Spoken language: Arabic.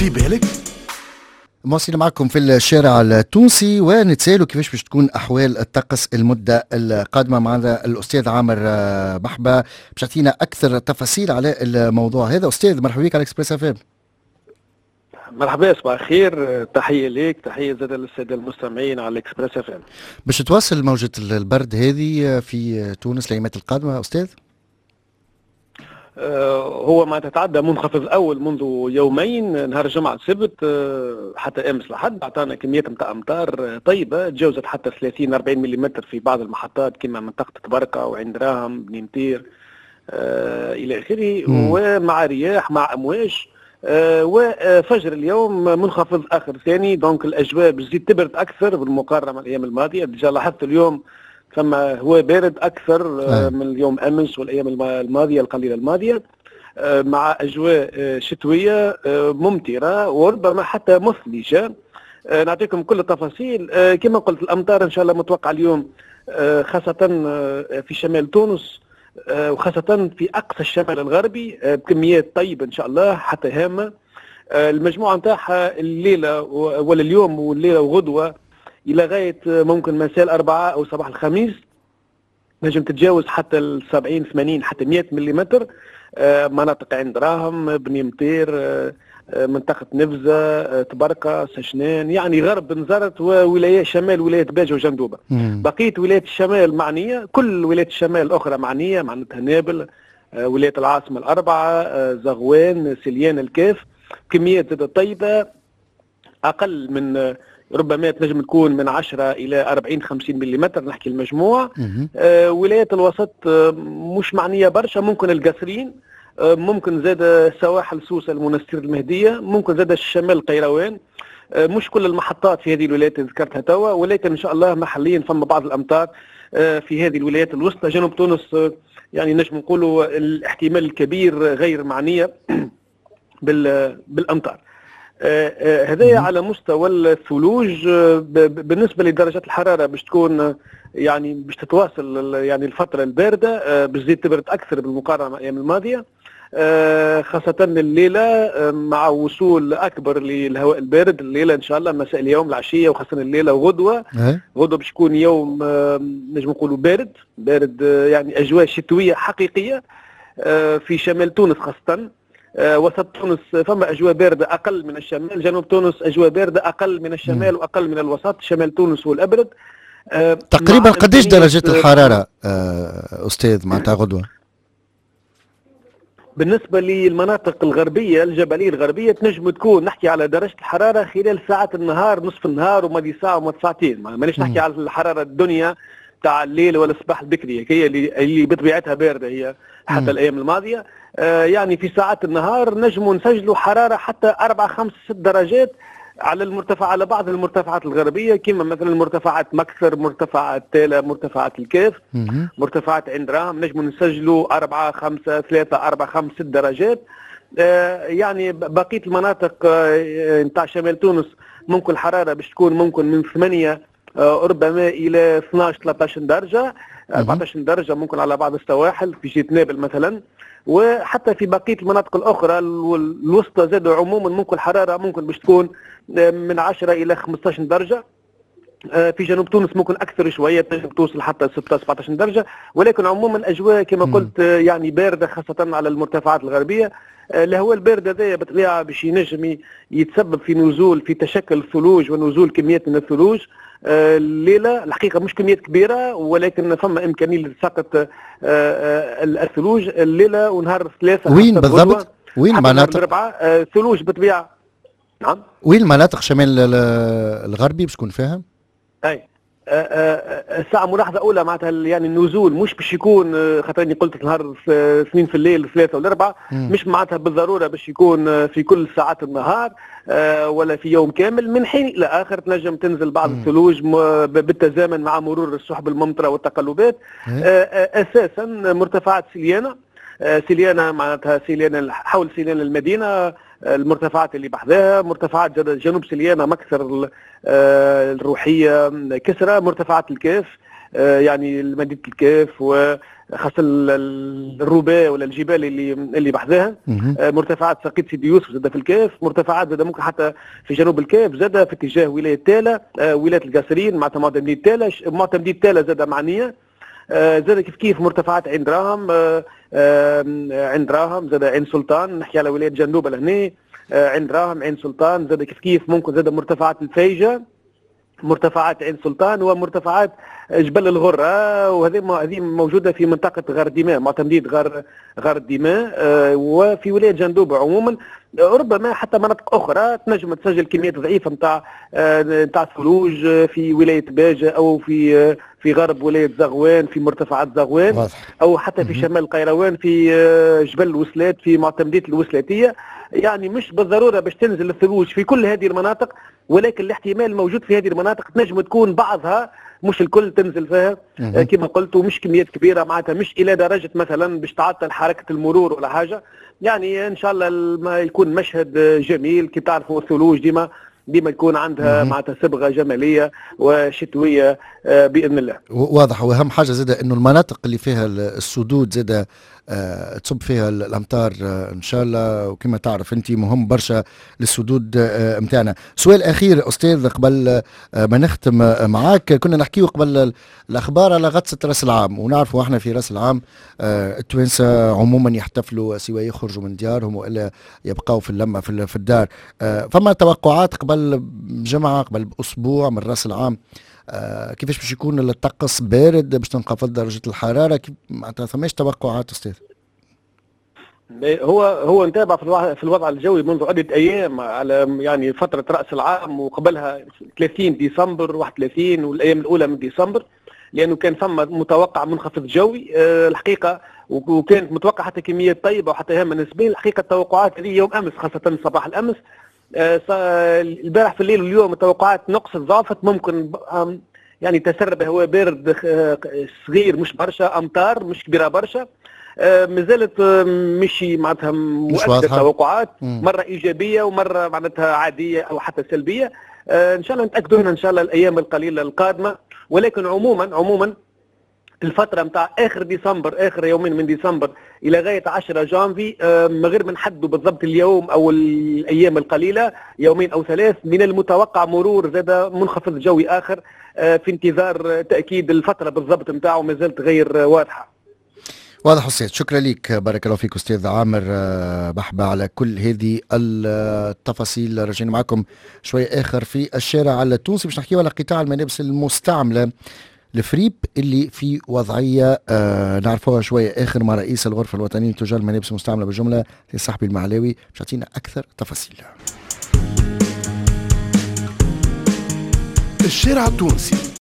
في بالك؟ مواصلين معكم في الشارع التونسي ونتسالوا كيفاش باش تكون احوال الطقس المده القادمه. معنا الاستاذ عامر بحبه باش يعطينا اكثر تفاصيل على الموضوع هذا. استاذ مرحبا بك على اكسبريس اف ام. مرحبا، صباح الخير. تحيه ليك، تحيه زاد للساده المستمعين على الاكسبريس اف ام. باش تواصل موجه البرد هذه في تونس الايامات القادمه استاذ؟ هو ما تتعدى منخفض الاول منذ يومين، نهار الجمعه السبت حتى امس لحد اعطانا كميات نتاع امطار طيبه تجاوزت حتى 30 40 ملم في بعض المحطات كما منطقه تبركه وعين دراهم بني مطير الى اخره، ومع رياح مع امواج. وفجر اليوم منخفض اخر ثاني، دونك الاجواء بتزيد تبرد اكثر بالمقارنه مع الايام الماضيه. ديجا لاحظت اليوم ثم هو بارد اكثر من اليوم امس والايام الماضيه القليله الماضيه، مع اجواء شتويه ممطره وربما حتى مثلجه. نعطيكم كل التفاصيل. كما قلت الامطار ان شاء الله متوقع اليوم، خاصه في شمال تونس وخاصه في اقصى الشمال الغربي بكميات طيبه ان شاء الله حتى هامه. المجموعه نتاعها الليله ولا اليوم والليله وغدوه الى غايه ممكن مساء الاربعاء او صباح الخميس نجم تتجاوز حتى 70 80 حتى 100 ملم. مناطق عين دراهم بني مطير منطقه نفزه تبركه سشنان، يعني غرب نزرت وولايات شمال ولايه باجه وجندوبه. بقيه ولايات الشمال معنيه، كل ولايات الشمال الاخرى معنيه، معناتها نابل ولايه العاصمه الاربعه زغوان سليان الكاف. كميات زادة طيبه اقل من ربما تنجم تكون من 10 إلى 40 50 ملم نحكي المجموع. ولايات الوسط مش معنية برشا، ممكن القصرين، ممكن زاد سواحل سوسة المنستير المهدية، ممكن زاد الشمال القيروان. مش كل المحطات في هذه الولايات اللي ذكرتها توا، ولكن إن شاء الله محليا فما بعض الأمطار في هذه الولايات الوسطى. جنوب تونس يعني نجم نقولوا الاحتمال الكبير غير معنية بالأمطار. هذايا على مستوى الثلوج. بالنسبه لدرجات الحراره باش تكون يعني باش تتواصل يعني الفتره البارده، باش تزيد تبرد اكثر بالمقارنه مع الايام الماضيه، خاصه الليله مع وصول اكبر للهواء البارد. الليله ان شاء الله مساء اليوم العشيه وخاصه الليله وغدوه. غدوه باش يكون يوم نجم نقولوا بارد يعني اجواء شتويه حقيقيه في شمال تونس خاصه. وسط تونس فما اجواء بارده اقل من الشمال، جنوب تونس اجواء بارده اقل من الشمال واقل من الوسط. شمال تونس هو الابرد. تقريبا قديش درجه الحراره استاذ معناتها غدوه؟ بالنسبه للمناطق الغربيه الجبليه الغربيه تنجم تكون نحكي على درجه الحراره خلال ساعات النهار، نصف النهار ومدي ساعه ومدي ساعتين. مانيش نحكي على الحراره الدنيا تاع الليل ولا الصباح البكري، هي اللي بطبيعتها بارده هي حتى الايام الماضيه. يعني في ساعات النهار نجموا نسجلوا حراره حتى 4 5 6 درجات على المرتفع، على بعض المرتفعات الغربيه كما مثلا مرتفعات مكثر، مرتفعات تالا، مرتفعات الكاف، مرتفعات عين دراهم، نجموا نسجلوا 4 5 3 4 5 6 درجات. يعني بقيه المناطق نتاع شمال تونس ممكن الحراره باش تكون ممكن من 8 ربما الى 12 13 درجه 14 درجه ممكن على بعض السواحل في جهه نابل مثلا. وحتى في بقيه المناطق الاخرى الوسطى زادوا عموما ممكن الحراره ممكن باش تكون من 10 الى 15 درجه. في جنوب تونس ممكن اكثر شويه تنجم توصل حتى 16 17 درجه، ولكن عموما الاجواء كما قلت يعني بارده خاصه على المرتفعات الغربيه. الهواء البارد هذايا بطبيعه باش ينجم يتسبب في نزول في تشكل الثلوج ونزول كميات من الثلوج. الليله الحقيقه مش كميات كبيره، ولكن فما امكانيه لسقط الثلوج الليله ونهار الثلاثاء. وين بالضبط؟ وين المناطق؟ الاربعاء ثلوج بطبيعه. نعم. وين المناطق شمال الغربي باش تكون فاهم؟ اي الساعة ملاحظة أولى معناتها يعني النزول مش باش يكون خاطرني قلت نهار اثنين في الليل الثلاثة والأربعة، مش معناتها بالضرورة باش يكون في كل ساعات النهار ولا في يوم كامل. من حين إلى آخر تنجم تنزل بعض الثلوج بالتزامن مع مرور السحب الممطرة والتقلبات. أساسا مرتفعات سيليانا معناتها سيليانا حول سيليانا المدينة، المرتفعات اللي بحذاها مرتفعات جنوب سليانة مكثر الروحية كسرى، مرتفعات الكاف يعني مدينه الكاف وخاصه الرباء ولا الجبال اللي بحذاها، مرتفعات ساقية سيدي يوسف زاد في الكاف، مرتفعات زاد ممكن حتى في جنوب الكاف زاد في اتجاه ولايه تالا، ولايه القاصرين مع مدينه تالا، مدينه تالا زاد معنيه، زاد كيف مرتفعات عين دراهم، عين دراهم زاد عين سلطان، نحكي على ولايه جنوب لهنا، عين دراهم عين سلطان زاد كيف ممكن زاد مرتفعات الفيجه، مرتفعات عين سلطان ومرتفعات جبل الغرة، وهذه موجودة في منطقة غار ديماء، معتمدية غار ديماء، وفي ولاية جندوبة عموما. ربما حتى مناطق أخرى تنجم تسجل كميات ضعيفة نتاع ثلوج في ولاية باجة أو في غرب ولاية زغوان، في مرتفعات زغوان، أو حتى في شمال القيروان في جبل الوسلات في معتمدية الوسلاتية. يعني مش بالضرورة باش تنزل الثلوج في كل هذه المناطق، ولكن الاحتمال الموجود في هذه المناطق تنجم تكون بعضها مش الكل تنزل فيها كما قلت، ومش كميات كبيره معناتها مش الى درجه مثلا باش تعطل حركه المرور ولا حاجه. يعني ان شاء الله ما يكون مشهد جميل. كي تعرفوا الثلوج ديما يكون عندها معناتها صبغه جماليه وشتويه باذن الله. واضح. واهم حاجه زاد انه المناطق اللي فيها السدود زاد تصب فيها الامطار ان شاء الله، وكما تعرف انت مهم برشا للسدود متاعنا. سؤال اخير استاذ قبل ما نختم معاك، كنا نحكيو قبل الاخبار على غطسه راس العام، ونعرفوا احنا في راس العام التوانسه عموما يحتفلوا سواء يخرجوا من ديارهم والا يبقاو في اللمه في الدار. فما توقعات قبل جمعه قبل اسبوع من راس العام كيفاش باش يكون الطقس بارد باش تنخفض درجة الحرارة؟ معناتها ثماش توقعات أستاذ؟ هو نتابع في الوضع الجوي منذ عدة أيام على يعني فترة رأس العام، وقبلها 30 ديسمبر 31 والأيام الأولى من ديسمبر، لأنه كان ثم متوقع منخفض جوي الحقيقة، وكانت متوقع حتى كميات طيبة وحتى هامة نسبيا. الحقيقة التوقعات هذه يوم أمس خاصة صباح الأمس، البارح في الليل واليوم التوقعات نقصت ضعفت، ممكن يعني تسرب هواء بارد صغير مش برشا، امطار مش كبيره برشا، مازالت مش معناتها مؤكده التوقعات، مره ايجابيه ومره معناتها عاديه او حتى سلبيه. ان شاء الله نتاكدوا هنا ان شاء الله الايام القليله القادمه. ولكن عموما الفترة متاع آخر ديسمبر، آخر يومين من ديسمبر إلى غاية 10 جانفي، من غير ما نحددوا بالضبط اليوم أو الأيام القليلة، يومين أو ثلاث، من المتوقع مرور زاد منخفض جوي آخر في انتظار تأكيد الفترة بالضبط متاعه، ما زالت غير واضحة. واضح أستاذ، شكرا لك، بارك الله فيك أستاذ عامر بحبة على كل هذه التفاصيل. رجعنا معكم شوية آخر في الشارع التونسي باش نحكيو على قطاع الملابس المستعملة الفريب اللي في وضعية نعرفوها شوية آخر مع رئيس الغرفة الوطنية لتجار الملابس المستعملة بالجملة صاحبي المعلاوي باش يعطينا أكثر تفاصيل. الشارع التونسي.